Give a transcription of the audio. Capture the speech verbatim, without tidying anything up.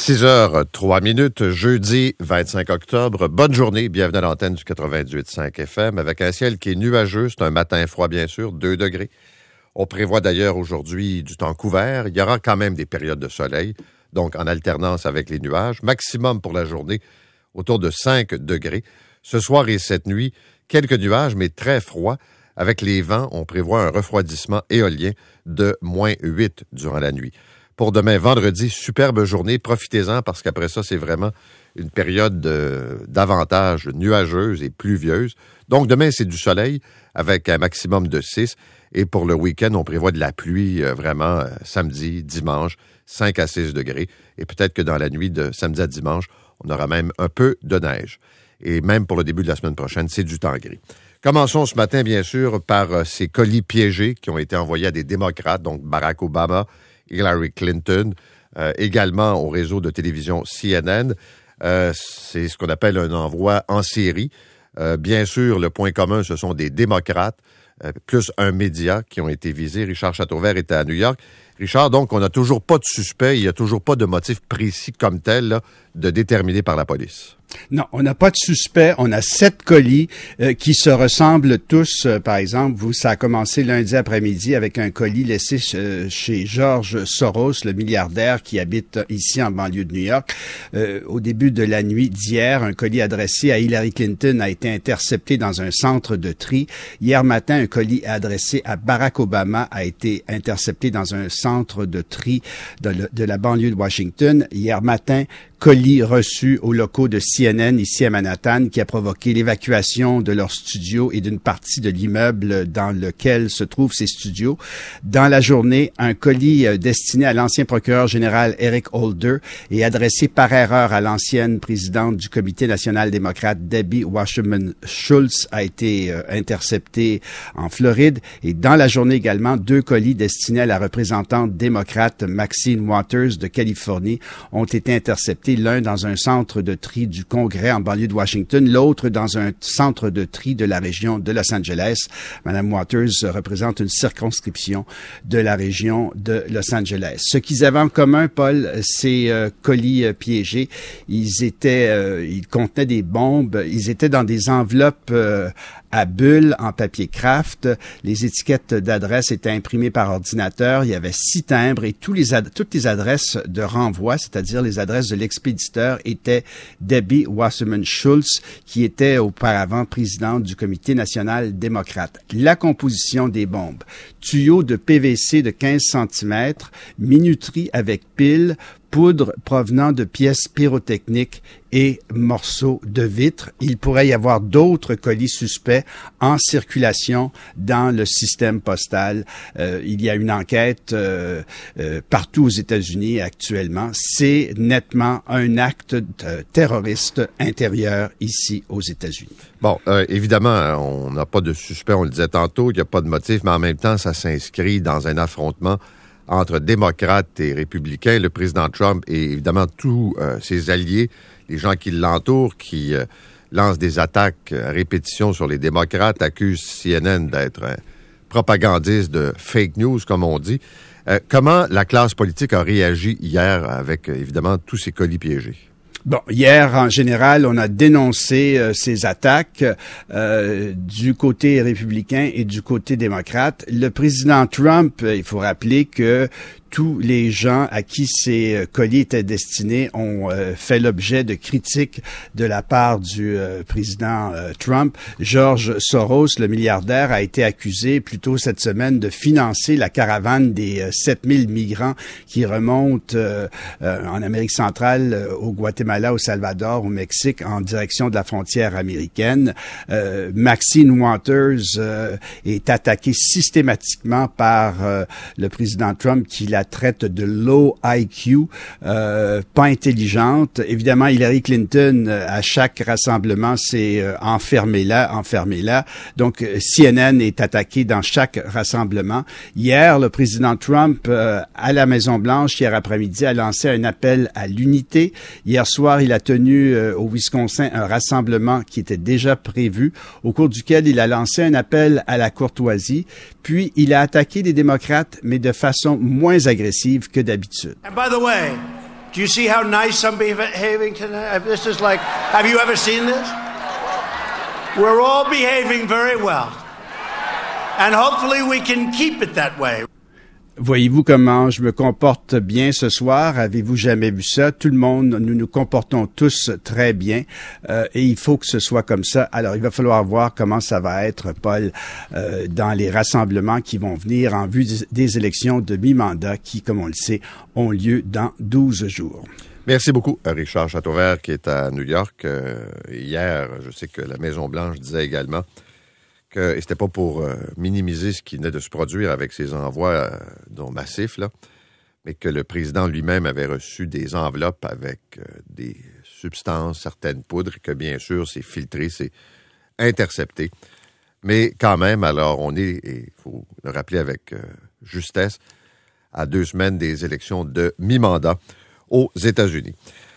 six heures trois minutes, jeudi vingt-cinq octobre. Bonne journée, bienvenue à l'antenne du quatre-vingt-dix-huit virgule cinq F M avec un ciel qui est nuageux. C'est un matin froid, bien sûr, deux degrés. On prévoit d'ailleurs aujourd'hui du temps couvert. Il y aura quand même des périodes de soleil, donc en alternance avec les nuages. Maximum pour la journée, autour de cinq degrés. Ce soir et cette nuit, quelques nuages, mais très froid. Avec les vents, on prévoit un refroidissement éolien de moins huit durant la nuit. Pour demain, vendredi, superbe journée. Profitez-en parce qu'après ça, c'est vraiment une période de, davantage nuageuse et pluvieuse. Donc, demain, c'est du soleil avec un maximum de six. Et pour le week-end, on prévoit de la pluie euh, vraiment euh, samedi, dimanche, cinq à six degrés. Et peut-être que dans la nuit de samedi à dimanche, on aura même un peu de neige. Et même pour le début de la semaine prochaine, c'est du temps gris. Commençons ce matin, bien sûr, par euh, ces colis piégés qui ont été envoyés à des démocrates, donc Barack Obama, Hillary Clinton, euh, également au réseau de télévision C N N. Euh, c'est ce qu'on appelle un envoi en série. Euh, bien sûr, le point commun, ce sont des démocrates, euh, plus un média qui ont été visés. Richard Chateauvert était à New York. Richard, donc, on n'a toujours pas de suspect, il n'y a toujours pas de motif précis comme tel là, de déterminé par la police. Non, on n'a pas de suspect. On a sept colis euh, qui se ressemblent tous. Euh, par exemple, vous, ça a commencé lundi après-midi avec un colis laissé ch- chez George Soros, le milliardaire qui habite ici en banlieue de New York. Euh, au début de la nuit d'hier, un colis adressé à Hillary Clinton a été intercepté dans un centre de tri. Hier matin, un colis adressé à Barack Obama a été intercepté dans un centre de tri de, le, de la banlieue de Washington. Hier matin, colis reçu aux locaux de C N N ici à Manhattan qui a provoqué l'évacuation de leur studio et d'une partie de l'immeuble dans lequel se trouvent ces studios. Dans la journée, un colis destiné à l'ancien procureur général Eric Holder et adressé par erreur à l'ancienne présidente du Comité national démocrate Debbie Wasserman Schultz a été euh, intercepté en Floride. Et dans la journée également, deux colis destinés à la représentante démocrate Maxine Waters de Californie ont été interceptés, l'un dans un centre de tri du Congrès en banlieue de Washington, l'autre dans un centre de tri de la région de Los Angeles. Madame Waters représente une circonscription de la région de Los Angeles. Ce qu'ils avaient en commun, Paul, ces euh, colis euh, piégés, ils étaient, euh, ils contenaient des bombes, ils étaient dans des enveloppes euh, à bulles en papier craft. Les étiquettes d'adresse étaient imprimées par ordinateur. Il y avait six timbres et tous les ad- toutes les adresses de renvoi, c'est-à-dire les adresses de l'expéditeur, étaient Debbie Wasserman Schultz, qui était auparavant présidente du Comité national démocrate. La composition des bombes: tuyau de P V C de quinze centimètres, minuterie avec pile, poudre provenant de pièces pyrotechniques et morceaux de vitre. Il pourrait y avoir d'autres colis suspects en circulation dans le système postal. Euh, il y a une enquête euh, euh, partout aux États-Unis actuellement. C'est nettement un acte euh, terroriste intérieur ici aux États-Unis. Bon, euh, évidemment, on n'a pas de suspect, on le disait tantôt, il n'y a pas de motif, mais en même temps, ça s'inscrit dans un affrontement entre démocrates et républicains. Le président Trump et évidemment tous euh, ses alliés, les gens qui l'entourent, qui euh, lancent des attaques à répétition sur les démocrates, accusent C N N d'être un propagandiste de fake news, comme on dit. Euh, comment la classe politique a réagi hier avec, euh, évidemment, tous ces colis piégés? Bon, hier, en général, on a dénoncé euh, ces attaques euh, du côté républicain et du côté démocrate. Le président Trump, il faut rappeler que tous les gens à qui ces colis étaient destinés ont euh, fait l'objet de critiques de la part du euh, président euh, Trump. George Soros, le milliardaire, a été accusé plus tôt cette semaine de financer la caravane des euh, sept mille migrants qui remontent euh, euh, en Amérique centrale, euh, au Guatemala, au Salvador, au Mexique, en direction de la frontière américaine. Euh, Maxine Waters euh, est attaquée systématiquement par euh, le président Trump qui la traite de low I Q, euh, pas intelligente. Évidemment, Hillary Clinton, à chaque rassemblement, c'est euh, enfermez-la, enfermez-la. Donc, C N N est attaqué dans chaque rassemblement. Hier, le président Trump, euh, à la Maison-Blanche, hier après-midi, a lancé un appel à l'unité. Hier soir, il a tenu euh, au Wisconsin un rassemblement qui était déjà prévu, au cours duquel il a lancé un appel à la courtoisie. Puis, il a attaqué les démocrates, mais de façon moins agressive que d'habitude. And by the way, Do you see how nice I'm behaving tonight? This is like, have you ever seen this? We're all behaving very well. And hopefully we can keep it that way. Voyez-vous comment je me comporte bien ce soir? Avez-vous jamais vu ça? Tout le monde, nous nous comportons tous très bien euh, et il faut que ce soit comme ça. Alors, il va falloir voir comment ça va être, Paul, euh, dans les rassemblements qui vont venir en vue des élections de mi-mandat qui, comme on le sait, ont lieu dans douze jours. Merci beaucoup à Richard Chateauvert qui est à New York. Euh, hier, je sais que la Maison-Blanche disait également que, et c'était pas pour euh, minimiser ce qui venait de se produire avec ces envois euh, dont massifs, là, mais que le président lui-même avait reçu des enveloppes avec euh, des substances, certaines poudres, et que bien sûr, c'est filtré, c'est intercepté. Mais quand même, alors, on est, et il faut le rappeler avec euh, justesse, à deux semaines des élections de mi-mandat aux États-Unis.